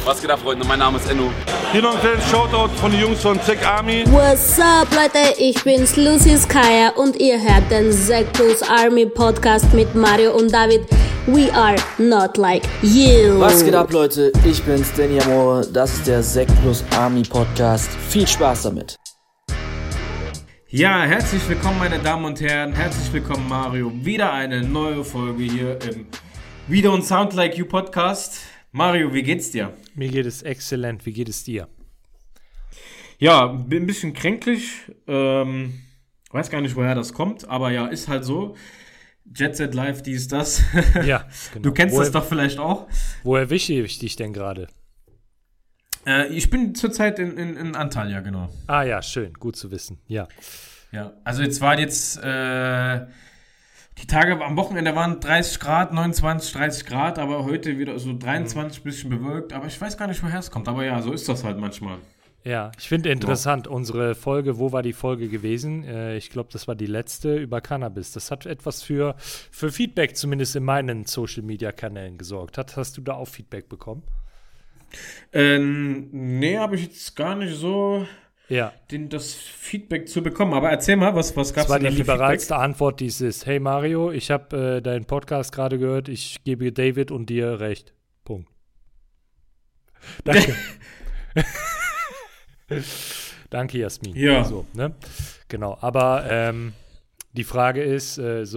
Was geht ab, Freunde? Mein Name ist Enno. Hier noch ein kleines Shoutout von den Jungs von Zack Army. What's up, Leute? Ich bin's, Lucius Kaya und ihr hört den Zack Plus Army Podcast mit Mario und David. We are not like you. Was geht ab, Leute? Ich bin's, Danny Amore. Das ist der Zack Plus Army Podcast. Viel Spaß damit. Ja, herzlich willkommen, meine Damen und Herren. Herzlich willkommen, Mario. Wieder eine neue Folge hier im We Don't Sound Like You Podcast. Mario, wie geht's dir? Mir geht es exzellent. Wie geht es dir? Ja, bin ein bisschen kränklich. Weiß gar nicht, woher das kommt. Aber ja, ist halt so. Jet Set Live, dies, das. Ja, genau. Du kennst das doch vielleicht auch. Wo erwische ich dich denn gerade? Ich bin zurzeit in Antalya, genau. Ah ja, schön. Gut zu wissen. Ja. Ja, also jetzt waren die Tage am Wochenende waren 30 Grad, 29, 30 Grad, aber heute wieder so 23, bisschen bewölkt. Aber ich weiß gar nicht, woher es kommt. Aber ja, so ist das halt manchmal. Ja, ich finde interessant, unsere Folge, wo war die Folge gewesen? Ich glaube, das war die letzte über Cannabis. Das hat etwas für Feedback, zumindest in meinen Social-Media-Kanälen gesorgt. Hast du da auch Feedback bekommen? Nee, habe ich jetzt gar nicht so das Feedback zu bekommen. Aber erzähl mal, was gab's denn? Das war die liberalste Antwort, die es ist. Hey Mario, ich habe deinen Podcast gerade gehört, ich gebe David und dir recht. Punkt. Danke. Danke, Jasmin. Ja. So, ne? Genau, aber die Frage ist, das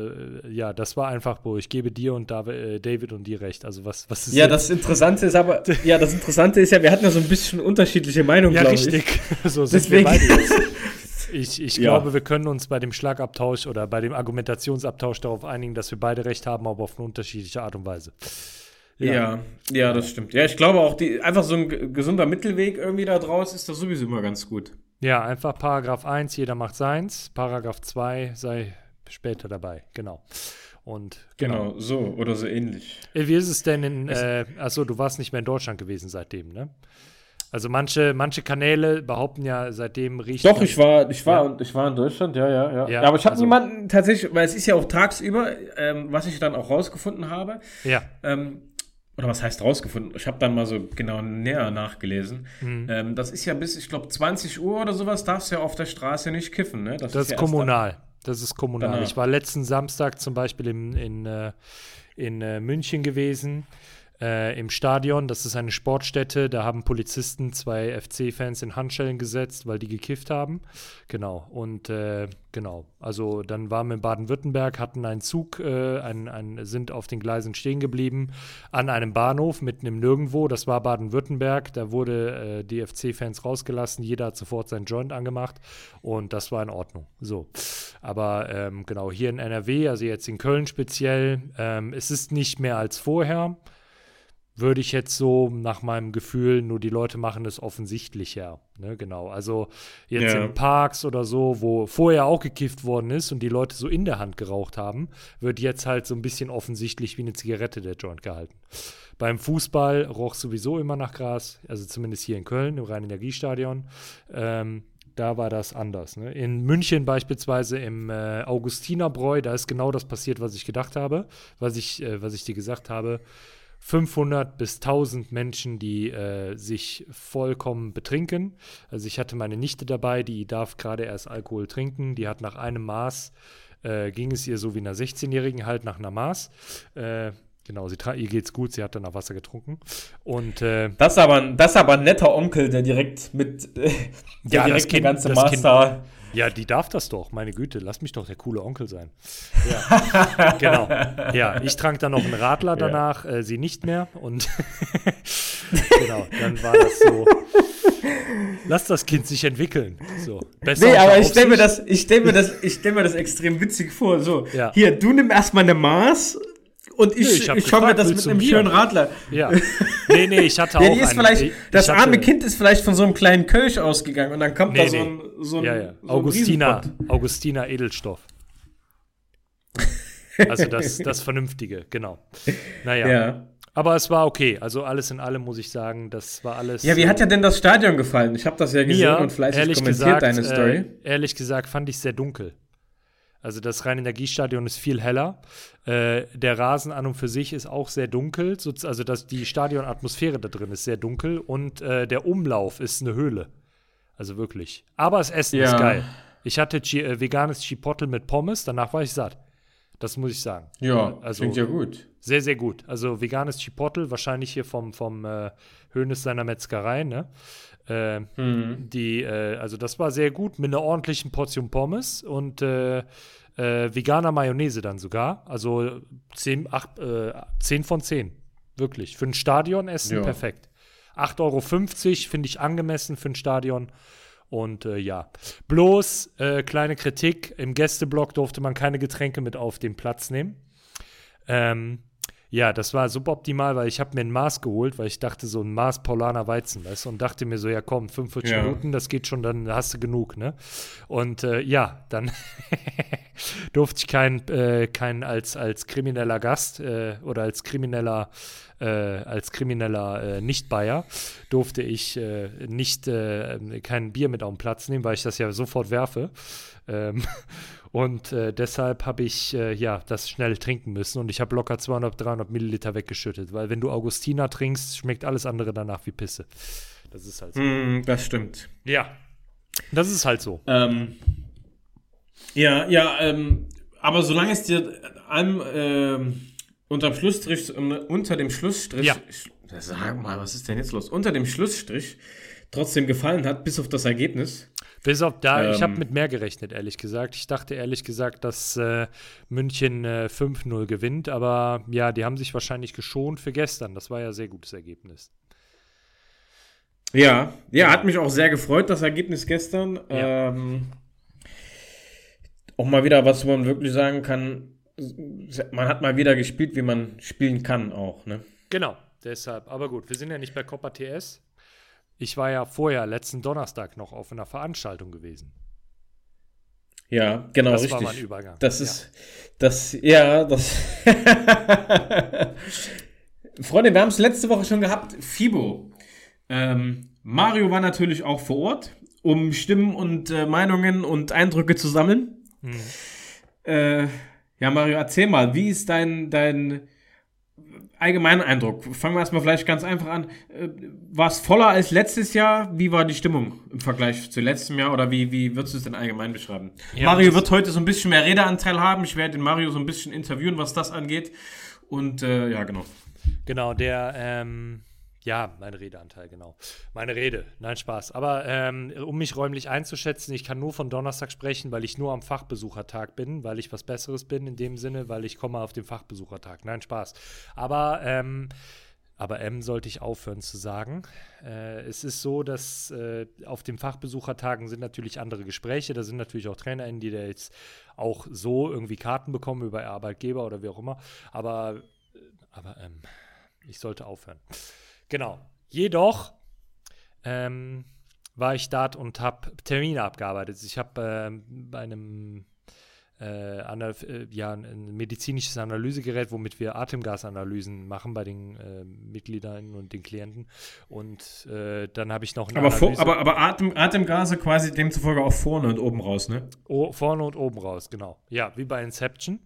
war einfach, ich gebe dir und David und dir recht. Also was ist ja, jetzt? das Interessante ist wir hatten ja so ein bisschen unterschiedliche Meinungen, ja, glaube richtig. ich. So sind wir beide jetzt. Ich Ja. glaube, wir können uns bei dem Schlagabtausch oder bei dem Argumentationsabtausch darauf einigen, dass wir beide recht haben, aber auf eine unterschiedliche Art und Weise. Ja, das stimmt. Ja, ich glaube auch, einfach so ein gesunder Mittelweg irgendwie da draus ist das sowieso immer ganz gut. Ja, einfach Paragraph 1, jeder macht seins. Paragraph 2, sei später dabei. Genau. Und Genau, so oder so ähnlich. Wie ist es denn du warst nicht mehr in Deutschland gewesen seitdem, ne? Also manche Kanäle behaupten ja, seitdem riecht. Doch, ich war in Deutschland, ja. Ja, aber ich habe niemanden tatsächlich, weil es ist ja auch tagsüber, was ich dann auch rausgefunden habe. Ja. Oder was heißt rausgefunden? Ich habe dann mal so genau näher nachgelesen. Das ist ja bis, ich glaube, 20 Uhr oder sowas, darfst du ja auf der Straße nicht kiffen, ne? Das ist kommunal. Das ist kommunal. Danach. Ich war letzten Samstag zum Beispiel in München gewesen, im Stadion. Das ist eine Sportstätte. Da haben Polizisten 2 FC-Fans in Handschellen gesetzt, weil die gekifft haben. Genau. Und also dann waren wir in Baden-Württemberg, hatten einen Zug, sind auf den Gleisen stehen geblieben, an einem Bahnhof mitten im Nirgendwo. Das war Baden-Württemberg. Da wurde die FC-Fans rausgelassen. Jeder hat sofort seinen Joint angemacht und das war in Ordnung. So. Aber hier in NRW, also jetzt in Köln speziell, es ist nicht mehr als vorher. Würde ich jetzt so nach meinem Gefühl, nur die Leute machen es offensichtlicher. Ne? Genau, also jetzt in Parks oder so, wo vorher auch gekifft worden ist und die Leute so in der Hand geraucht haben, wird jetzt halt so ein bisschen offensichtlich wie eine Zigarette der Joint gehalten. Beim Fußball roch sowieso immer nach Gras, also zumindest hier in Köln, im Rhein-Energiestadion. Da war das anders. Ne? In München beispielsweise im Augustinerbräu, da ist genau das passiert, was ich gedacht habe, was ich dir gesagt habe. 500 bis 1000 Menschen, die sich vollkommen betrinken. Also ich hatte meine Nichte dabei, die darf gerade erst Alkohol trinken. Die hat nach einem Maß, ging es ihr so wie einer 16-Jährigen, halt nach einer Maß. Genau, ihr geht's gut, sie hat dann auch Wasser getrunken. Und das ist aber ein netter Onkel, der direkt mit die ganze Master. Ja, die darf das doch, meine Güte, lass mich doch der coole Onkel sein. Ja, genau. Ja, ich trank dann noch einen Radler danach, sie nicht mehr und genau, dann war das so. Lass das Kind sich entwickeln. So. Besser aber ich stell mir das extrem witzig vor. So, hier, du nimm erstmal eine Maß. Und ich schaue mir das mit einem schönen Radler. Ja. Nee, ich hatte auch das arme Kind ist vielleicht von so einem kleinen Kölsch ausgegangen und dann kommt so ein Augustiner Edelstoff. Also das Vernünftige, genau. Naja. Ja. Aber es war okay. Also alles in allem muss ich sagen, das war alles. Ja, wie hat dir denn das Stadion gefallen? Ich habe das ja gesehen und fleißig kommentiert, deine Story. Ehrlich gesagt fand ich es sehr dunkel. Also das Rhein-Energiestadion ist viel heller. Der Rasen an und für sich ist auch sehr dunkel. Also die Stadionatmosphäre da drin ist sehr dunkel. Und der Umlauf ist eine Höhle. Also wirklich. Aber das Essen ist geil. Ich hatte veganes Chipotle mit Pommes. Danach war ich satt. Das muss ich sagen. Ja, also, klingt ja gut. Sehr, sehr gut. Also veganes Chipotle, wahrscheinlich hier vom Hönes seiner Metzgerei, ne? Also das war sehr gut, mit einer ordentlichen Portion Pommes und veganer Mayonnaise dann sogar. Also 10 von 10. Wirklich. Für ein Stadionessen perfekt. 8,50 Euro finde ich angemessen für ein Stadion. Und bloß kleine Kritik, im Gästeblock durfte man keine Getränke mit auf den Platz nehmen. Das war suboptimal, weil ich habe mir ein Maß geholt, weil ich dachte, so ein Maß Paulaner Weizen, weißt du, und dachte mir so, ja komm, 45 Minuten, das geht schon, dann hast du genug, ne? Und dann durfte ich kein als krimineller Gast oder als krimineller Nicht-Bayer durfte ich kein Bier mit auf den Platz nehmen, weil ich das ja sofort werfe. Und deshalb habe ich das schnell trinken müssen und ich habe locker 200, 300 Milliliter weggeschüttet, weil wenn du Augustiner trinkst, schmeckt alles andere danach wie Pisse. Das ist halt so. Das stimmt. Ja, das ist halt so. Aber solange es dir unter dem Schlussstrich, sag mal, was ist denn jetzt los? Unter dem Schlussstrich trotzdem gefallen hat, bis auf das Ergebnis. Bis auf da, ich habe mit mehr gerechnet, ehrlich gesagt. Ich dachte ehrlich gesagt, dass München 5-0 gewinnt, aber ja, die haben sich wahrscheinlich geschont für gestern. Das war ja ein sehr gutes Ergebnis. Ja, hat mich auch sehr gefreut, das Ergebnis gestern. Ja. Auch mal wieder, was man wirklich sagen kann, man hat mal wieder gespielt, wie man spielen kann auch, ne? Genau, deshalb. Aber gut, wir sind ja nicht bei Copa TS. Ich war ja vorher, letzten Donnerstag, noch auf einer Veranstaltung gewesen. Ja, genau, das richtig. Das war mein Übergang. Freunde, wir haben es letzte Woche schon gehabt, FIBO. Mario war natürlich auch vor Ort, um Stimmen und Meinungen und Eindrücke zu sammeln. Mario, erzähl mal, wie ist dein allgemeiner Eindruck? Fangen wir erstmal vielleicht ganz einfach an. War es voller als letztes Jahr? Wie war die Stimmung im Vergleich zu letztem Jahr? Oder wie würdest du es denn allgemein beschreiben? Ja, Mario wird heute so ein bisschen mehr Redeanteil haben. Ich werde den Mario so ein bisschen interviewen, was das angeht. Und genau. Genau, mein Redeanteil, genau. Meine Rede, nein, Spaß. Aber um mich räumlich einzuschätzen, ich kann nur von Donnerstag sprechen, weil ich nur am Fachbesuchertag bin, weil ich was Besseres bin in dem Sinne, weil ich komme auf den Fachbesuchertag. Nein, Spaß. Aber sollte ich aufhören zu sagen. Es ist so, dass auf den Fachbesuchertagen sind natürlich andere Gespräche. Da sind natürlich auch TrainerInnen, die da jetzt auch so irgendwie Karten bekommen über Arbeitgeber oder wie auch immer. Aber ich sollte aufhören. Genau. Jedoch war ich dort und habe Termine abgearbeitet. Ich habe bei einem ein medizinisches Analysegerät, womit wir Atemgasanalysen machen bei den Mitgliedern und den Klienten. Und dann habe ich noch eine Analyse. Aber Atemgase quasi demzufolge auch vorne und oben raus, ne? Vorne und oben raus, genau. Ja, wie bei Inception.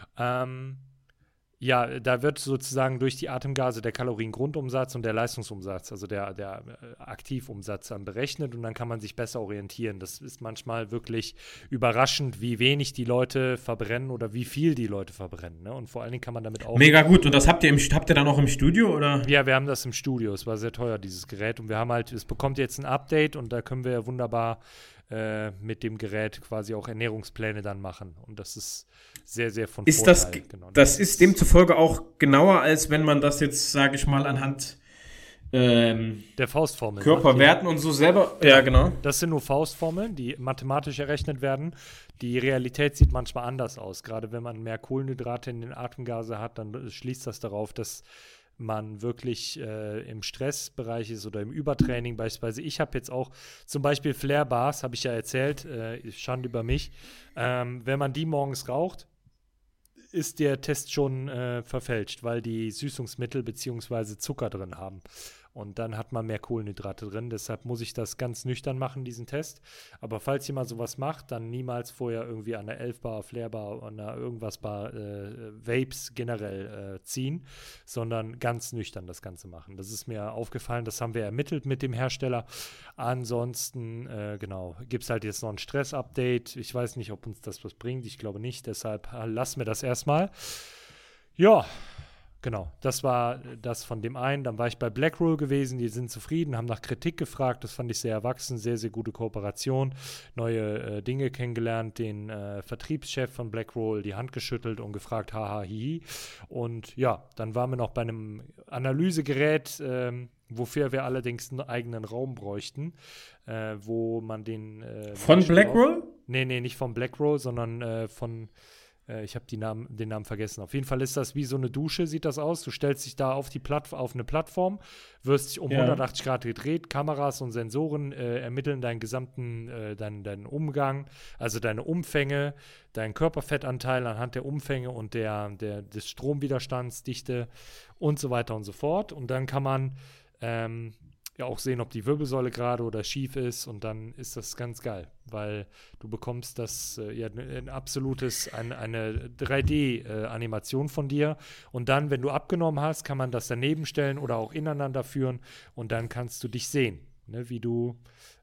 Da wird sozusagen durch die Atemgase der Kaloriengrundumsatz und der Leistungsumsatz, also der Aktivumsatz dann berechnet und dann kann man sich besser orientieren. Das ist manchmal wirklich überraschend, wie wenig die Leute verbrennen oder wie viel die Leute verbrennen. Ne? Und vor allen Dingen kann man damit auch... Mega gut. Und das habt ihr dann auch im Studio, oder? Ja, wir haben das im Studio. Es war sehr teuer, dieses Gerät. Und wir haben es bekommt jetzt ein Update und da können wir ja wunderbar mit dem Gerät quasi auch Ernährungspläne dann machen. Und das ist sehr, sehr von Vorteil. Das ist demzufolge auch genauer, als wenn man das jetzt, sage ich mal, anhand der Faustformel. Körperwerten und so selber. Ja, genau. Das sind nur Faustformeln, die mathematisch errechnet werden. Die Realität sieht manchmal anders aus. Gerade wenn man mehr Kohlenhydrate in den Atemgase hat, dann schließt das darauf, dass man wirklich im Stressbereich ist oder im Übertraining beispielsweise. Ich habe jetzt auch zum Beispiel Flare-Bars, habe ich ja erzählt, Schande über mich. Wenn man die morgens raucht, ist der Test schon verfälscht, weil die Süßungsmittel bzw. Zucker drin haben. Und dann hat man mehr Kohlenhydrate drin. Deshalb muss ich das ganz nüchtern machen, diesen Test. Aber falls jemand sowas macht, dann niemals vorher irgendwie an der 11-Bar, Flair-Bar, an der irgendwas-Bar Vapes generell ziehen, sondern ganz nüchtern das Ganze machen. Das ist mir aufgefallen, das haben wir ermittelt mit dem Hersteller. Ansonsten, gibt es halt jetzt noch ein Stress-Update. Ich weiß nicht, ob uns das was bringt. Ich glaube nicht. Deshalb lassen wir das erstmal. Ja, genau, das war das von dem einen. Dann war ich bei Blackroll gewesen, die sind zufrieden, haben nach Kritik gefragt, das fand ich sehr erwachsen, sehr, sehr gute Kooperation, neue Dinge kennengelernt, den Vertriebschef von Blackroll die Hand geschüttelt und gefragt, haha, hihi. Und ja, dann waren wir noch bei einem Analysegerät, wofür wir allerdings einen eigenen Raum bräuchten, wo man den von Blackroll? Nee, nicht von Blackroll, sondern von ich habe den Namen vergessen. Auf jeden Fall ist das wie so eine Dusche, sieht das aus. Du stellst dich da auf eine Plattform, wirst dich um 180 Grad gedreht, Kameras und Sensoren ermitteln deinen gesamten, deinen Umgang, also deine Umfänge, deinen Körperfettanteil anhand der Umfänge und des Stromwiderstands, Dichte und so weiter und so fort. Und dann kann man auch sehen, ob die Wirbelsäule gerade oder schief ist, und dann ist das ganz geil, weil du bekommst das ein absolutes, eine 3D-Animation von dir, und dann, wenn du abgenommen hast, kann man das daneben stellen oder auch ineinander führen, und dann kannst du dich sehen, ne, wie du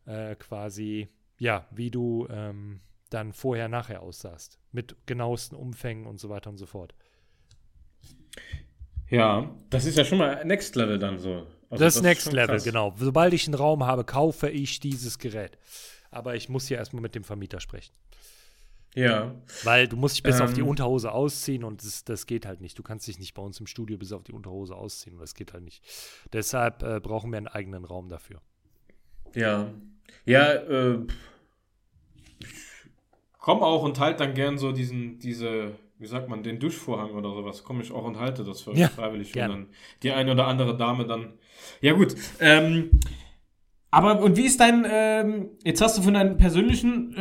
dann vorher, nachher aussahst, mit genauesten Umfängen und so weiter und so fort. Ja, das ist ja schon mal Next Level dann so. Also das Next Level, genau. Sobald ich einen Raum habe, kaufe ich dieses Gerät. Aber ich muss hier erstmal mit dem Vermieter sprechen. Ja. Weil du musst dich bis auf die Unterhose ausziehen, und das geht halt nicht. Du kannst dich nicht bei uns im Studio bis auf die Unterhose ausziehen, und das geht halt nicht. Deshalb brauchen wir einen eigenen Raum dafür. Ja. Ja, ich komme auch und halt dann gern so wie sagt man, den Duschvorhang oder sowas, komme ich auch und halte das für freiwillig. Gerne. Und dann die eine oder andere Dame dann. Ja, gut. Aber, und wie ist jetzt hast du von deinem persönlichen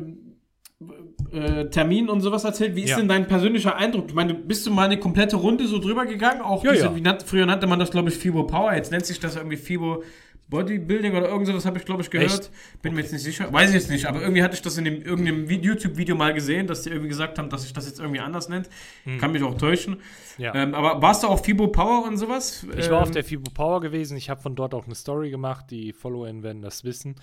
Termin und sowas erzählt. Wie ist denn dein persönlicher Eindruck? Ich meine, bist du mal eine komplette Runde so drüber gegangen? Auch früher nannte man das, glaube ich, Fibo Power. Jetzt nennt sich das irgendwie Fibo Bodybuilding oder irgend sowas, habe ich, glaube ich, gehört. Echt? Bin mir jetzt nicht sicher. Weiß ich jetzt nicht, aber irgendwie hatte ich das in irgendeinem YouTube-Video mal gesehen, dass die irgendwie gesagt haben, dass sich das jetzt irgendwie anders nennt. Kann mich auch täuschen. Ja. Aber warst du auch Fibo Power und sowas? Ich war auf der Fibo Power gewesen. Ich habe von dort auch eine Story gemacht. Die FollowerInnen werden das wissen.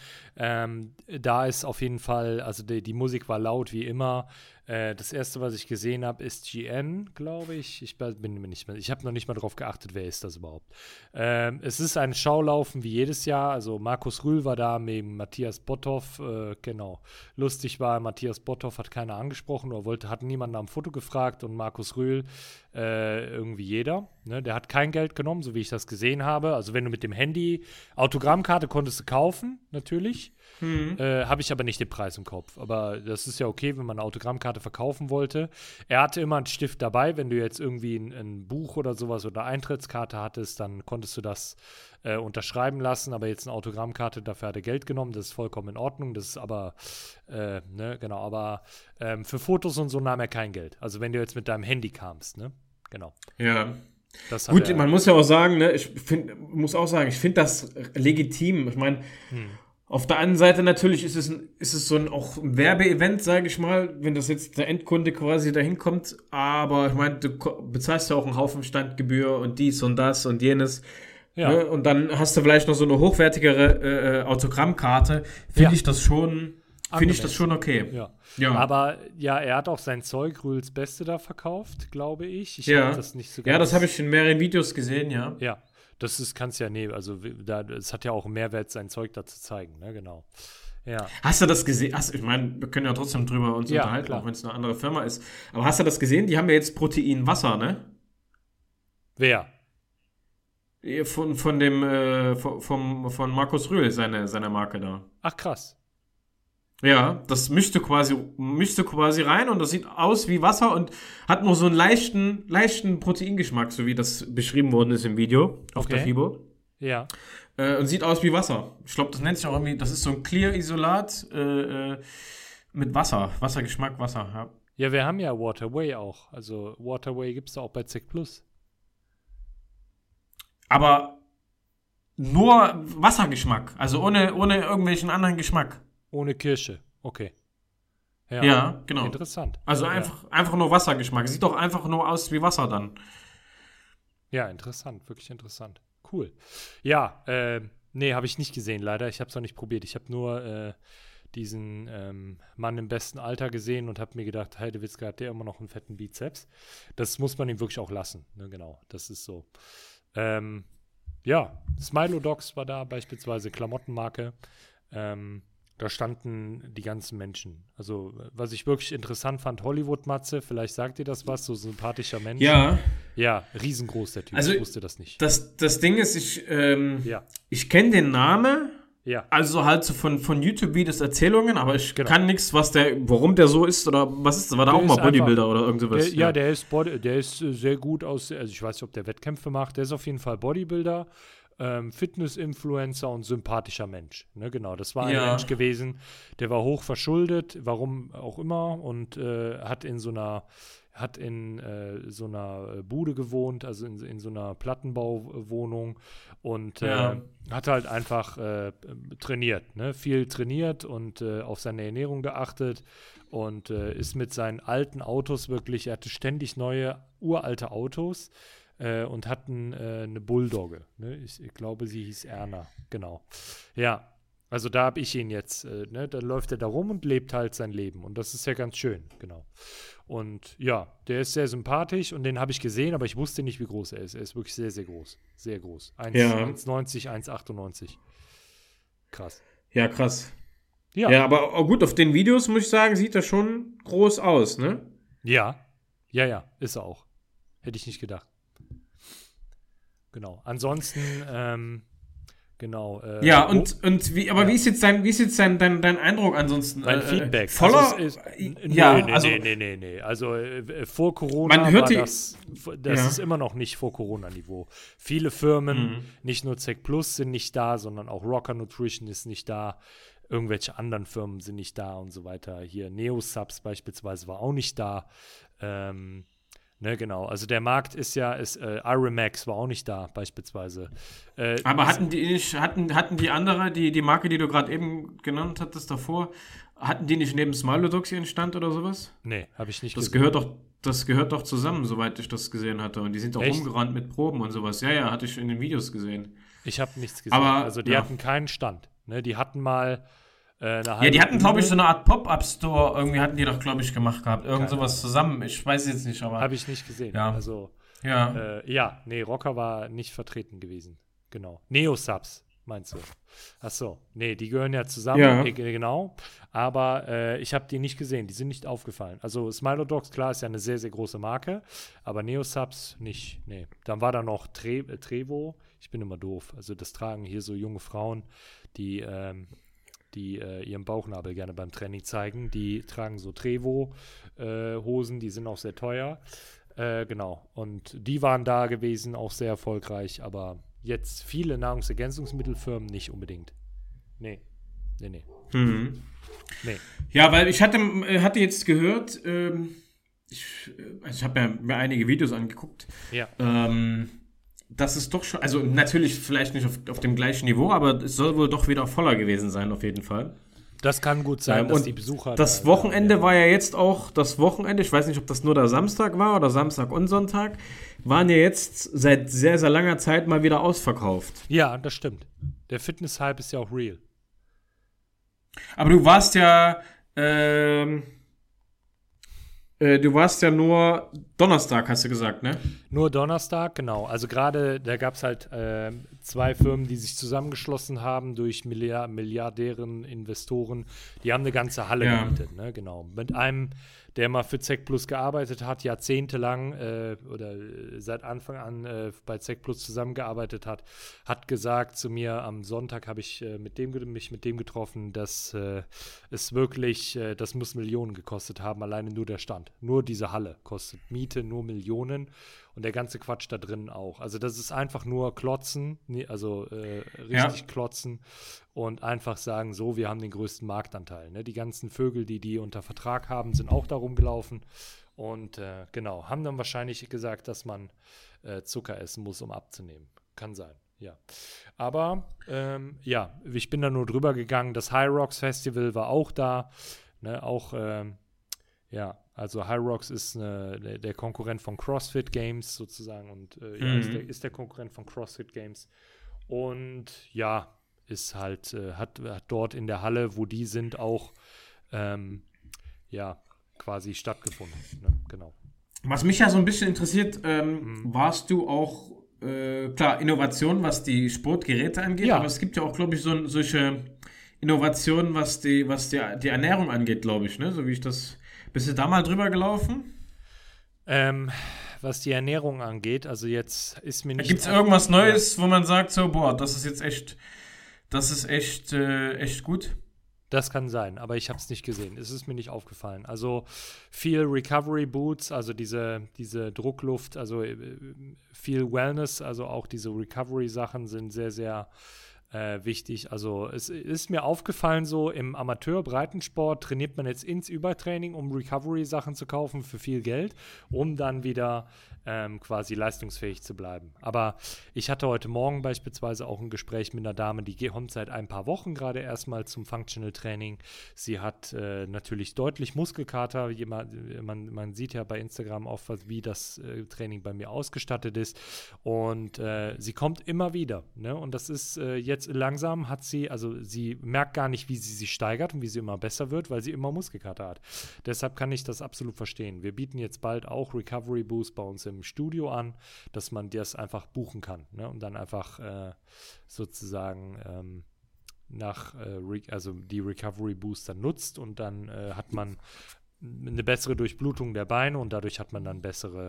Da ist auf jeden Fall, also die Musik war laut wie immer. Das erste, was ich gesehen habe, ist GN, glaube ich. Ich bin mir nicht mehr. Ich habe noch nicht mal drauf geachtet, wer ist das überhaupt. Es ist ein Schaulaufen wie jedes Jahr. Also Markus Rühl war da mit Matthias Botthoff. Genau. Lustig war, Matthias Botthoff hat keiner angesprochen oder hat niemanden am Foto gefragt, und Markus Rühl irgendwie jeder. Ne? Der hat kein Geld genommen, so wie ich das gesehen habe. Also wenn du mit dem Handy Autogrammkarte konntest du kaufen, natürlich. Habe ich aber nicht den Preis im Kopf. Aber das ist ja okay, wenn man eine Autogrammkarte verkaufen wollte. Er hatte immer einen Stift dabei. Wenn du jetzt irgendwie ein Buch oder sowas oder Eintrittskarte hattest, dann konntest du das unterschreiben lassen. Aber jetzt eine Autogrammkarte, dafür hat er Geld genommen. Das ist vollkommen in Ordnung. Das ist aber, genau. Aber für Fotos und so nahm er kein Geld. Also wenn du jetzt mit deinem Handy kamst, ne? Genau. Ja. Gut, man muss ja auch sagen, ne, ich finde das legitim. Ich meine, auf der anderen Seite natürlich ist es so auch ein Werbeevent, sage ich mal, wenn das jetzt der Endkunde quasi dahin kommt. Aber ich meine, du bezahlst ja auch einen Haufen Standgebühr und dies und das und jenes. Ja. Ne? Und dann hast du vielleicht noch so eine hochwertigere Autogrammkarte. Finde ich das schon okay. Ja. Aber er hat auch sein Zeug Rühls Beste da verkauft, glaube ich. Ich habe das nicht so ganz. Ja, das habe ich in mehreren Videos gesehen, ja. Ja. Das kannst ja, es hat ja auch einen Mehrwert, sein Zeug da zu zeigen, ne, genau. Ja. Hast du das gesehen? Ich meine, wir können ja trotzdem drüber uns unterhalten, klar. Auch wenn es eine andere Firma ist. Aber hast du das gesehen? Die haben ja jetzt Proteinwasser, ne? Wer? Von Markus Rühl, seine Marke da. Ach, krass. Ja, das mischte quasi rein, und das sieht aus wie Wasser und hat nur so einen leichten Proteingeschmack, so wie das beschrieben worden ist im Video auf der Fibo. Ja. Und sieht aus wie Wasser. Ich glaube, das nennt sich auch irgendwie, das ist so ein Clear-Isolat mit Wassergeschmack, Wasser, ja. Ja, wir haben ja Waterway auch. Also Waterway gibt es auch bei ZEC Plus. Aber nur Wassergeschmack, also ohne irgendwelchen anderen Geschmack. Ohne Kirsche, okay. Ja, genau. Interessant. Also einfach nur Wassergeschmack. Sieht doch einfach nur aus wie Wasser dann. Ja, interessant, wirklich interessant. Cool. Ja, nee, habe ich nicht gesehen, leider. Ich habe es noch nicht probiert. Ich habe nur diesen Mann im besten Alter gesehen und habe mir gedacht, Heidewitzka hat der immer noch einen fetten Bizeps. Das muss man ihm wirklich auch lassen. Ne? Genau, das ist so. Ja, Smilo Dogs war da beispielsweise, Klamottenmarke. Da standen die ganzen Menschen. Also, was ich wirklich interessant fand, Hollywood-Matze, vielleicht sagt ihr das was, so sympathischer Mensch. Ja. Ja, riesengroß der Typ, Also, ich wusste das nicht. Das Ding ist, ich Ja. kenne den Namen, Ja. also halt so von YouTube-Videos, Erzählungen, aber ich Genau. kann nichts, warum der so ist oder was ist, war da Der auch mal ist Bodybuilder einfach- oder irgend sowas? Der ist sehr gut aus, also ich weiß nicht, ob der Wettkämpfe macht, der ist auf jeden Fall Bodybuilder, Fitness-Influencer und sympathischer Mensch. Ne, genau, das war ein Ja. Mensch gewesen, der war hoch verschuldet, warum auch immer, und hat in so einer Bude gewohnt, also in so einer Plattenbauwohnung und hat halt einfach trainiert, ne? Viel trainiert und auf seine Ernährung geachtet und ist mit seinen alten Autos wirklich, er hatte ständig neue, uralte Autos und hatten eine Bulldogge. Ne? Ich glaube, sie hieß Erna, genau. Ja, also da habe ich ihn jetzt, ne? Dann läuft er da rum und lebt halt sein Leben und das ist ja ganz schön, genau. Und ja, der ist sehr sympathisch und den habe ich gesehen, aber ich wusste nicht, wie groß er ist. Er ist wirklich sehr, sehr groß. Sehr groß. 1,90, 1,98. Krass. Ja, krass. Ja. Ja, aber gut, auf den Videos, muss ich sagen, sieht er schon groß aus, ne? Ja. Ja, ist er auch. Hätte ich nicht gedacht. Genau. Ansonsten, genau. Ja, wie ist jetzt dein Eindruck ansonsten? Mein Feedback. Voller? Also nee. Also vor Corona Man hört war das ist immer noch nicht vor Corona-Niveau. Viele Firmen, nicht nur Zec Plus sind nicht da, sondern auch Rocker Nutrition ist nicht da. Irgendwelche anderen Firmen sind nicht da und so weiter. Hier Neosubs beispielsweise war auch nicht da. Ne, genau. Also der Markt ist Iremax war auch nicht da, beispielsweise. Aber hatten die andere, die Marke, die du gerade eben genannt hattest davor, hatten die nicht neben Smilo Dogs ihren Stand oder sowas? Nee, habe ich nicht Das gesehen. gehört doch zusammen, soweit ich das gesehen hatte. Und die sind doch Echt? rumgerannt mit Proben und sowas. Ja, hatte ich in den Videos gesehen. Ich habe nichts gesehen. Aber, also die ja. hatten keinen Stand. Ne? Die hatten mal eine halbe Ja, die hatten, glaube ich, so Bühne. eine Art Pop-Up-Store. Irgendwie hatten die doch, glaube ich, gemacht gehabt. Irgend sowas zusammen. Ich weiß jetzt nicht, aber... Habe ich nicht gesehen. Ja. Also, Ja. nee, Rocker war nicht vertreten gewesen. Genau. Neosubs, meinst du? Ach so. Nee, die gehören ja zusammen. Ja. Genau. Aber ich habe die nicht gesehen. Die sind nicht aufgefallen. Also Smilo Dogs, klar, ist ja eine sehr, sehr große Marke. Aber Neosubs nicht. Nee. Dann war da noch Trevo. Ich bin immer doof. Also das tragen hier so junge Frauen, die ihren Bauchnabel gerne beim Training zeigen. Die tragen so Trevo-Hosen, die sind auch sehr teuer. Genau. Und die waren da gewesen, auch sehr erfolgreich, aber jetzt viele Nahrungsergänzungsmittelfirmen nicht unbedingt. Nee. Mhm. Nee. Ja, weil ich hatte jetzt gehört, ich habe mir einige Videos angeguckt, Ja. das ist doch schon, also natürlich vielleicht nicht auf dem gleichen Niveau, aber es soll wohl doch wieder voller gewesen sein, auf jeden Fall. Das kann gut sein, dass Und die Besucher. das Wochenende war ja jetzt auch, ich weiß nicht, ob das nur der Samstag war oder Samstag und Sonntag, waren ja jetzt seit sehr, sehr langer Zeit mal wieder ausverkauft. Ja, das stimmt. Der Fitness-Hype ist ja auch real. Aber du warst ja nur Donnerstag, hast du gesagt, ne? Nur Donnerstag, genau. Also gerade, da gab es halt zwei Firmen, die sich zusammengeschlossen haben durch Milliardären, Investoren. Die haben eine ganze Halle gemietet, ne? Genau. Mit einem, der mal für Zec Plus gearbeitet hat, jahrzehntelang oder seit Anfang an bei Zec Plus zusammengearbeitet hat gesagt zu mir, am Sonntag habe ich mich mit dem getroffen, dass es wirklich, das muss Millionen gekostet haben, alleine nur der Stand. Nur diese Halle kostet Miete, nur Millionen und der ganze Quatsch da drin auch. Also das ist einfach nur klotzen, richtig klotzen und einfach sagen, so, wir haben den größten Marktanteil. Ne? Die ganzen Vögel, die unter Vertrag haben, sind auch da rumgelaufen und genau, haben dann wahrscheinlich gesagt, dass man Zucker essen muss, um abzunehmen. Kann sein. ja. Aber, ja, ich bin da nur drüber gegangen. Das High Rocks Festival war auch da. Ne, auch, ja, also High Rocks ist der Konkurrent von CrossFit Games sozusagen und ja, ist der Konkurrent von CrossFit Games. Und ja, ist halt, hat dort in der Halle, wo die sind, auch ja, quasi stattgefunden. Ne? Genau. Was mich ja so ein bisschen interessiert, warst du auch, klar, Innovation, was die Sportgeräte angeht, Ja. aber es gibt ja auch, glaube ich, solche Innovationen, was die Ernährung angeht, glaube ich, ne? So wie ich das. Bist du da mal drüber gelaufen? Was die Ernährung angeht, also jetzt ist mir nicht. Gibt es irgendwas Neues, wo man sagt, so, boah, das ist echt gut? Das kann sein, aber ich habe es nicht gesehen. Es ist mir nicht aufgefallen. Also viel Recovery Boots, also diese Druckluft, also viel Wellness, also auch diese Recovery-Sachen sind sehr, sehr wichtig. Also es ist mir aufgefallen, so im Amateur-Breitensport trainiert man jetzt ins Übertraining, um Recovery-Sachen zu kaufen für viel Geld, um dann wieder quasi leistungsfähig zu bleiben. Aber ich hatte heute Morgen beispielsweise auch ein Gespräch mit einer Dame, die kommt seit ein paar Wochen gerade erstmal zum Functional Training. Sie hat natürlich deutlich Muskelkater. Man sieht ja bei Instagram oft, wie das Training bei mir ausgestattet ist. Und sie kommt immer wieder. Ne? Und das ist jetzt langsam sie merkt gar nicht, wie sie sich steigert und wie sie immer besser wird, weil sie immer Muskelkater hat. Deshalb kann ich das absolut verstehen. Wir bieten jetzt bald auch Recovery Boost bei uns im Studio an, dass man das einfach buchen kann, ne? Und dann einfach sozusagen also die Recovery Booster nutzt und dann hat man eine bessere Durchblutung der Beine und dadurch hat man dann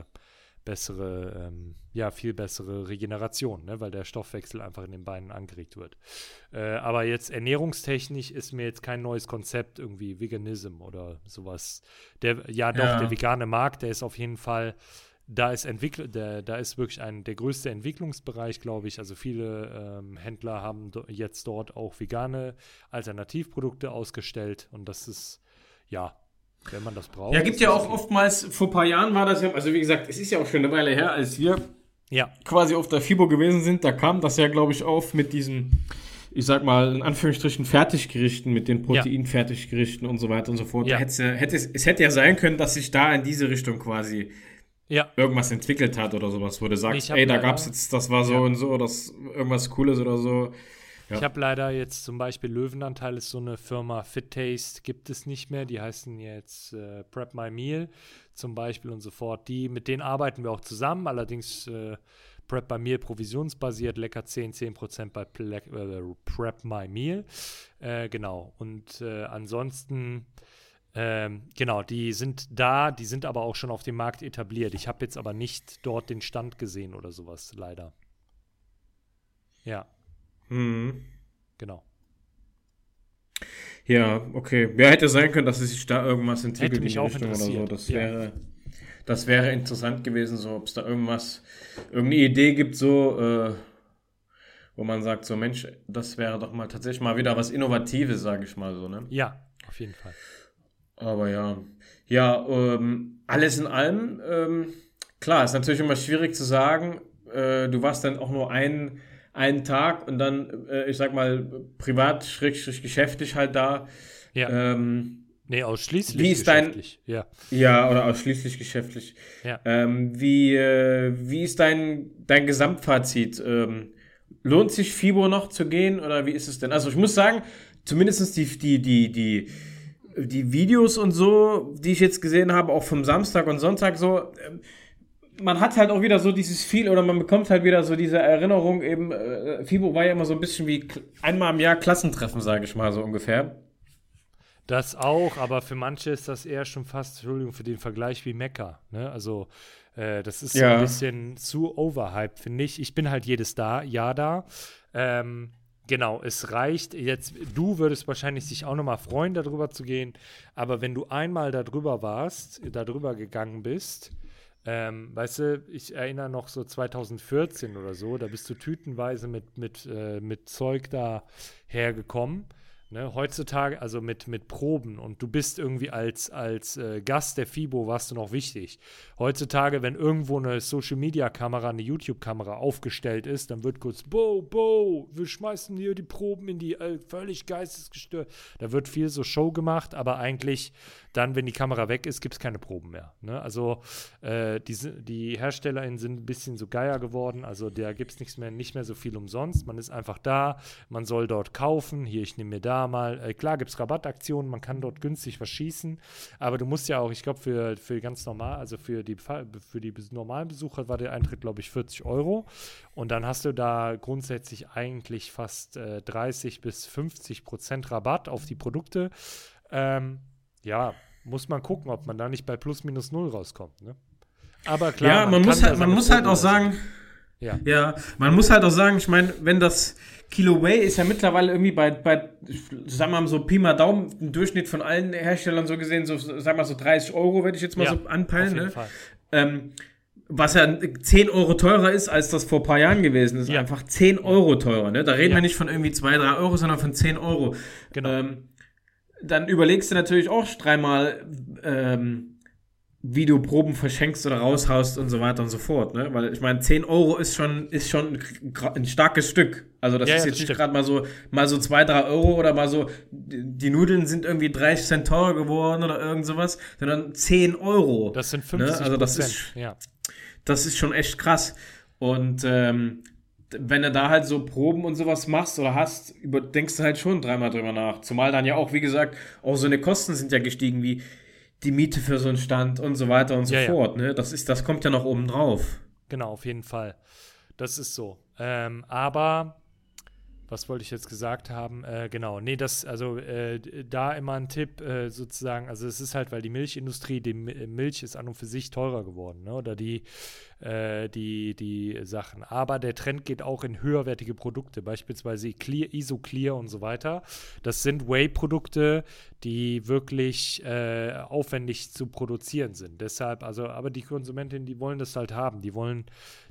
viel bessere Regeneration, ne? Weil der Stoffwechsel einfach in den Beinen angeregt wird. Aber jetzt ernährungstechnisch ist mir jetzt kein neues Konzept, irgendwie Veganism oder sowas. Der vegane Markt, der ist auf jeden Fall, da ist wirklich der größte Entwicklungsbereich, glaube ich. Also viele Händler haben jetzt dort auch vegane Alternativprodukte ausgestellt und das ist, ja, wenn man das braucht. Ja, gibt ja auch oftmals, vor ein paar Jahren war das ja, also wie gesagt, es ist ja auch schon eine Weile her, als wir quasi auf der FIBO gewesen sind, da kam das ja, glaube ich, auf mit diesen, ich sag mal, in Anführungsstrichen Fertiggerichten, mit den Proteinfertiggerichten und so weiter und so fort. Ja. Es hätte ja sein können, dass sich da in diese Richtung quasi irgendwas entwickelt hat oder sowas, wo du sagst, da gab's jetzt, das war so und so, das irgendwas Cooles oder so. Ja. Ich habe leider jetzt zum Beispiel Löwenanteil ist so eine Firma, Fit Taste gibt es nicht mehr, die heißen jetzt Prep My Meal zum Beispiel und so fort. Mit denen arbeiten wir auch zusammen, allerdings Prep My Meal provisionsbasiert, lecker 10% bei Prep My Meal. Genau, und ansonsten genau, die sind da, die sind aber auch schon auf dem Markt etabliert. Ich habe jetzt aber nicht dort den Stand gesehen oder sowas, leider. Ja. Genau. Ja, okay. Wer hätte sein können, dass es sich da irgendwas entwickelt Hätte mich in die auch Richtung oder so. interessiert. Das wäre interessant gewesen, so ob es da irgendeine Idee gibt, so, wo man sagt, so Mensch, das wäre doch mal tatsächlich mal wieder was Innovatives, sage ich mal so, ne? Ja, auf jeden Fall. Aber ja, alles in allem, klar, ist natürlich immer schwierig zu sagen, du warst dann auch nur einen Tag und dann, ich sag mal, privat-geschäftlich halt da. Ja. Nee, ausschließlich wie ist geschäftlich. Ja, oder ausschließlich geschäftlich. Ja. Wie ist dein Gesamtfazit? Lohnt sich FIBO noch zu gehen oder wie ist es denn? Also ich muss sagen, zumindest die Videos und so, die ich jetzt gesehen habe, auch vom Samstag und Sonntag so, man hat halt auch wieder so dieses Feel oder man bekommt halt wieder so diese Erinnerung eben, FIBO war ja immer so ein bisschen wie einmal im Jahr Klassentreffen, sage ich mal so ungefähr. Das auch, aber für manche ist das eher schon fast, Entschuldigung für den Vergleich, wie Mekka. Ne? Also das ist so ein bisschen zu overhyped, finde ich. Ich bin halt jedes Jahr da. Genau, es reicht jetzt, du würdest wahrscheinlich dich auch nochmal freuen, darüber zu gehen, aber wenn du einmal darüber gegangen bist, weißt du, ich erinnere noch so 2014 oder so, da bist du tütenweise mit Zeug da hergekommen, Ne, heutzutage, also mit Proben und du bist irgendwie als Gast der FIBO warst du noch wichtig. Heutzutage, wenn irgendwo eine Social-Media-Kamera, eine YouTube-Kamera aufgestellt ist, dann wird kurz, wir schmeißen hier die Proben in die, völlig geistesgestört. Da wird viel so Show gemacht, aber eigentlich dann, wenn die Kamera weg ist, gibt es keine Proben mehr. Ne? Also die HerstellerInnen sind ein bisschen so Geier geworden, also da gibt es nicht mehr so viel umsonst. Man ist einfach da, man soll dort kaufen, hier, ich nehme mir da mal, klar gibt es Rabattaktionen, man kann dort günstig was schießen, aber du musst ja auch, ich glaube für ganz normal, also für die normalen Besucher war der Eintritt, glaube ich, 40 € und dann hast du da grundsätzlich eigentlich fast 30-50% Rabatt auf die Produkte. Ja, muss man gucken, ob man da nicht bei plus minus null rauskommt, ne? Aber klar, ja, man muss halt auch sagen, man muss halt auch sagen, ich meine, wenn das Kilo Whey ist ja mittlerweile irgendwie bei sagen wir mal so Pi mal Daumen, im Durchschnitt von allen Herstellern so gesehen, so sagen wir mal so 30 €, werde ich jetzt mal so anpeilen, auf jeden Fall. Was ja 10 € teurer ist, als das vor ein paar Jahren gewesen ist. Ja. Einfach 10 € teurer, ne? Da reden wir nicht von irgendwie 2-3 €, sondern von 10 €. Genau. Dann überlegst du natürlich auch dreimal, wie du Proben verschenkst oder raushaust und so weiter und so fort, ne? Weil ich meine, 10 € ist schon ein starkes Stück. Also das ist jetzt nicht gerade mal so 2-3 € oder mal so, die Nudeln sind irgendwie 30 Cent teurer geworden oder irgend sowas, sondern 10 €. Das sind 50%. Ne? Also das ist schon echt krass. Und wenn du da halt so Proben und sowas machst oder hast, denkst du halt schon dreimal drüber nach. Zumal dann ja auch, wie gesagt, auch so eine Kosten sind ja gestiegen, wie die Miete für so einen Stand und so weiter und so fort. Ne? Das kommt ja noch oben drauf. Genau, auf jeden Fall. Das ist so. Aber, was wollte ich jetzt gesagt haben? Genau, nee, da immer ein Tipp sozusagen, also es ist halt, weil die Milchindustrie, die Milch ist an und für sich teurer geworden, ne? Oder die Sachen. Aber der Trend geht auch in höherwertige Produkte, beispielsweise Isoclear und so weiter. Das sind Whey-Produkte, die wirklich aufwendig zu produzieren sind. Deshalb, aber die Konsumentinnen, die wollen das halt haben. Die wollen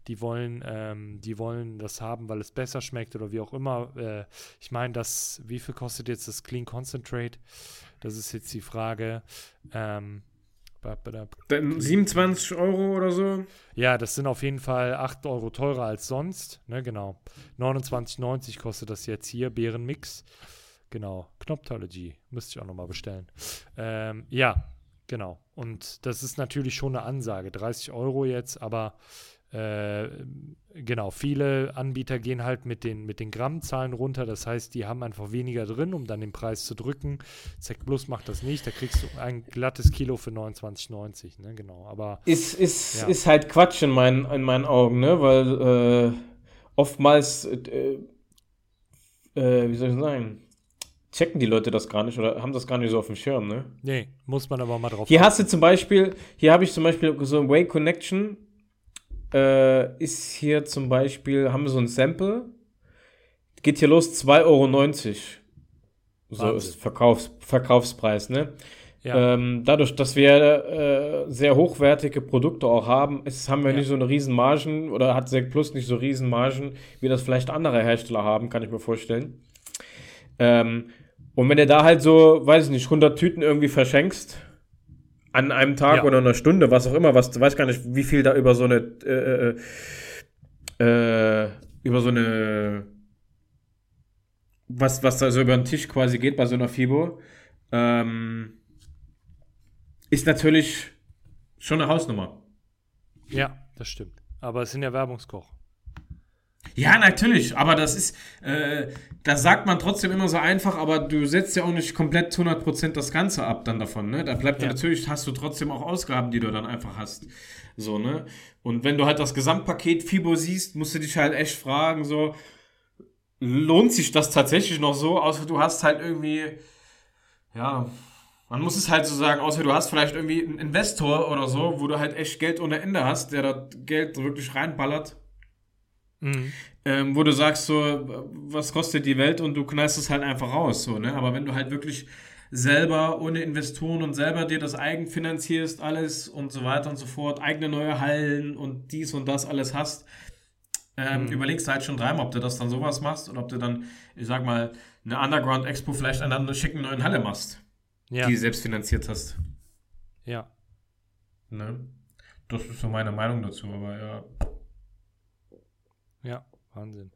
das haben, weil es besser schmeckt oder wie auch immer. Ich meine, wie viel kostet jetzt das Clean Concentrate? Das ist jetzt die Frage. 27 € oder so? Ja, das sind auf jeden Fall 8 € teurer als sonst. Ne, genau. 29,90 kostet das jetzt hier, Beerenmix. Genau. Knoptology. Müsste ich auch nochmal bestellen. Ja, genau. Und das ist natürlich schon eine Ansage. 30 € jetzt, aber genau, viele Anbieter gehen halt mit den Grammzahlen runter, das heißt, die haben einfach weniger drin, um dann den Preis zu drücken. Zec Plus macht das nicht, da kriegst du ein glattes Kilo für 29,90, ne, genau, aber ist halt Quatsch in meinen Augen, ne, weil oftmals wie soll ich sagen, checken die Leute das gar nicht oder haben das gar nicht so auf dem Schirm, ne? Nee, muss man aber mal drauf hier habe ich zum Beispiel so ein Whey Connection, ist hier zum Beispiel, haben wir so ein Sample, geht hier los, 2,90 €. So ist Verkaufspreis, ne? Ja. Dadurch, dass wir sehr hochwertige Produkte auch haben, haben wir nicht so eine riesen Margen oder hat Sec Plus nicht so riesen Margen, wie das vielleicht andere Hersteller haben, kann ich mir vorstellen. Und wenn du da halt so, weiß ich nicht, 100 Tüten irgendwie verschenkst, an einem Tag oder einer Stunde, was auch immer, du weißt gar nicht, wie viel da über so eine was da so über den Tisch quasi geht bei so einer FIBO, ist natürlich schon eine Hausnummer. Ja, das stimmt. Aber es sind ja Werbungskoch. Ja, natürlich, aber das ist, das sagt man trotzdem immer so einfach, aber du setzt ja auch nicht komplett 100% das Ganze ab dann davon, ne? Da bleibt natürlich, hast du trotzdem auch Ausgaben, die du dann einfach hast, so, ne? Und wenn du halt das Gesamtpaket FIBO siehst, musst du dich halt echt fragen, so, lohnt sich das tatsächlich noch so, außer du hast halt irgendwie, ja, man muss es halt so sagen, außer du hast vielleicht irgendwie einen Investor oder so, wo du halt echt Geld ohne Ende hast, der da Geld wirklich reinballert. Mhm. Wo du sagst so, was kostet die Welt und du knallst es halt einfach raus, so, ne? Aber wenn du halt wirklich selber ohne Investoren und selber dir das eigen finanzierst, alles und so weiter und so fort, eigene neue Hallen und dies und das alles hast, überlegst du halt schon dreimal, ob du das dann sowas machst oder ob du dann, ich sag mal, eine Underground-Expo vielleicht an einer schicken neuen Halle machst, die du selbst finanziert hast. Ja. Ne? Das ist so meine Meinung dazu, aber ja. Ja, Wahnsinn.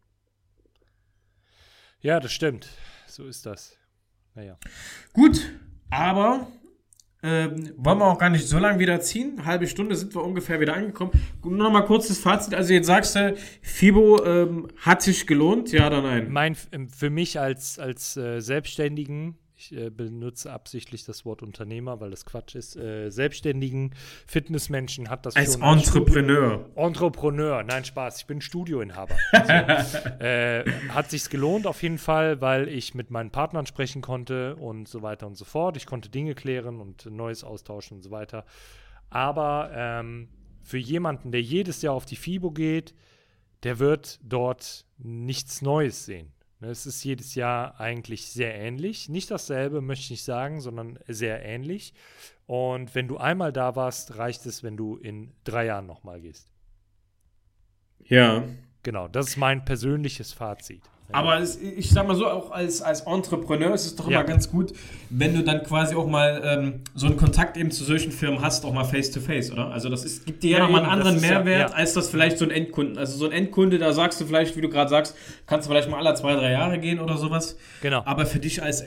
Ja, das stimmt. So ist das. Naja. Gut, aber wollen wir auch gar nicht so lange wieder ziehen. Eine halbe Stunde sind wir ungefähr wieder angekommen. Nur noch mal kurz das Fazit. Also jetzt sagst du, FIBO hat sich gelohnt, ja oder nein? Für mich als Selbstständigen, ich benutze absichtlich das Wort Unternehmer, weil das Quatsch ist, selbstständigen Fitnessmenschen hat das als schon... Entrepreneur. Nein, Spaß, ich bin Studioinhaber. Hat sich's gelohnt auf jeden Fall, weil ich mit meinen Partnern sprechen konnte und so weiter und so fort. Ich konnte Dinge klären und Neues austauschen und so weiter. Aber für jemanden, der jedes Jahr auf die FIBO geht, der wird dort nichts Neues sehen. Es ist jedes Jahr eigentlich sehr ähnlich. Nicht dasselbe, möchte ich nicht sagen, sondern sehr ähnlich. Und wenn du einmal da warst, reicht es, wenn du in 3 Jahren nochmal gehst. Ja. Genau, das ist mein persönliches Fazit. Aber ich sag mal so, auch als Entrepreneur ist es doch immer ganz gut, wenn du dann quasi auch mal so einen Kontakt eben zu solchen Firmen hast, auch mal face-to-face, oder? Also das gibt dir ja nochmal einen anderen Mehrwert, als das vielleicht so ein Endkunden. Also so ein Endkunde, da sagst du vielleicht, wie du gerade sagst, kannst du vielleicht mal alle 2-3 Jahre gehen oder sowas. Genau. Aber für dich als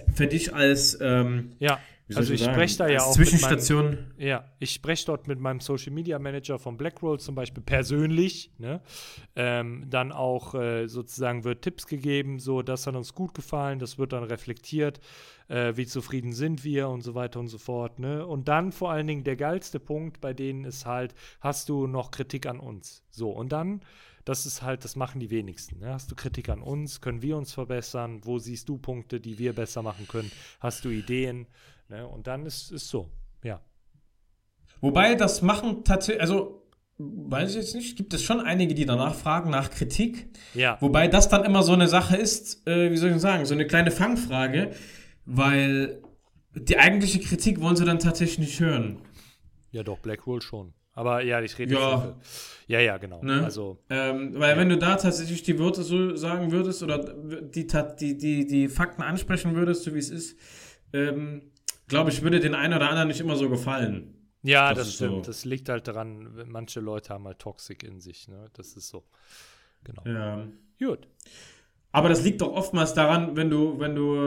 also ich spreche da ja auch Zwischenstation. Ich spreche dort mit meinem Social Media Manager von Blackroll zum Beispiel persönlich. Ne? Dann auch sozusagen wird Tipps gegeben, so das hat uns gut gefallen, das wird dann reflektiert, wie zufrieden sind wir und so weiter und so fort. Ne? Und dann vor allen Dingen der geilste Punkt bei denen ist halt, hast du noch Kritik an uns? So, und dann, das ist halt, das machen die wenigsten. Ne? Hast du Kritik an uns? Können wir uns verbessern? Wo siehst du Punkte, die wir besser machen können? Hast du Ideen? Ne, und dann ist es so, ja. Wobei das machen tatsächlich, also weiß ich jetzt nicht, gibt es schon einige, die danach fragen, nach Kritik. Ja. Wobei das dann immer so eine Sache ist, wie soll ich sagen, so eine kleine Fangfrage, weil die eigentliche Kritik wollen sie dann tatsächlich nicht hören. Ja doch, Blackroll schon. Aber ja, ich rede jetzt. Ja, genau. Ne? Also, weil wenn du da tatsächlich die Wörter so sagen würdest oder die Fakten ansprechen würdest, so wie es ist, glaube ich, würde den einen oder anderen nicht immer so gefallen. Ja, das stimmt. So. Das liegt halt daran, manche Leute haben halt Toxik in sich. Ne? Das ist so. Genau. Ja. Gut. Aber das liegt doch oftmals daran, wenn du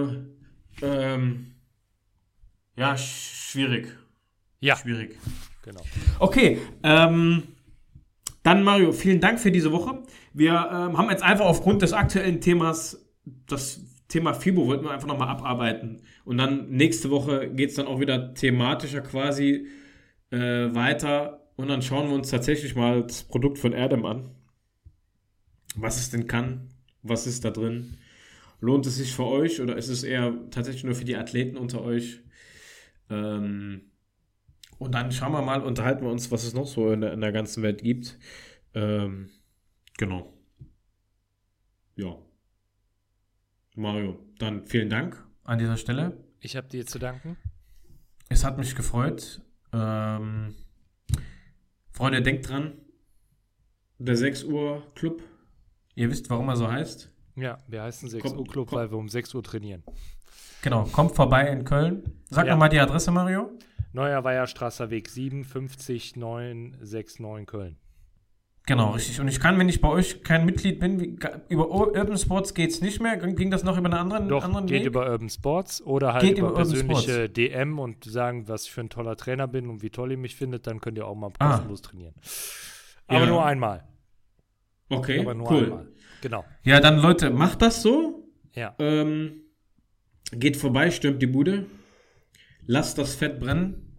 schwierig. Ja. Schwierig. Genau. Okay, dann Mario, vielen Dank für diese Woche. Wir haben jetzt einfach aufgrund des aktuellen Themas das Thema FIBO wollten wir einfach nochmal abarbeiten. Und dann nächste Woche geht es dann auch wieder thematischer quasi weiter. Und dann schauen wir uns tatsächlich mal das Produkt von Erdem an. Was es denn kann, was ist da drin. Lohnt es sich für euch oder ist es eher tatsächlich nur für die Athleten unter euch? Und dann schauen wir mal, unterhalten wir uns, was es noch so in der ganzen Welt gibt. Genau. Ja. Mario, dann vielen Dank an dieser Stelle. Ich habe dir zu danken. Es hat mich gefreut. Freunde, denkt dran, der 6 Uhr Club, ihr wisst, warum er so heißt. Ja, wir heißen 6 Uhr Club, weil wir um 6 Uhr trainieren. Genau, kommt vorbei in Köln. Sag nochmal die Adresse, Mario. Neuer Weiherstrasser Weg 7, 50 969 Köln. Genau, richtig. Und ich kann, wenn ich bei euch kein Mitglied bin, über Urban Sports geht es nicht mehr. Ging das noch über einen anderen geht Weg? Über Urban Sports oder halt über persönliche DM und sagen, was ich für ein toller Trainer bin und wie toll ihr mich findet, dann könnt ihr auch mal kostenlos trainieren. Aber nur einmal. Okay, aber nur cool. Einmal. Genau. Ja, dann Leute, macht das so. Ja. Geht vorbei, stürmt die Bude. Lasst das Fett brennen.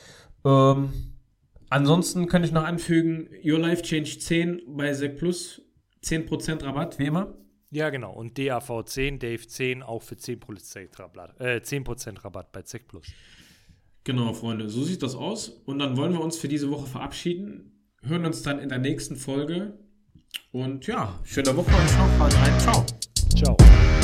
Ansonsten könnte ich noch anfügen, Your Life Change 10 bei Sec Plus, 10% Rabatt, wie immer. Ja, genau. Und DAV 10, Dave 10 auch für 10% Rabatt bei Sec Plus. Genau, Freunde, so sieht das aus. Und dann wollen wir uns für diese Woche verabschieden. Hören uns dann in der nächsten Folge. Und ja, schöne Woche und noch rein. Ciao. Ciao.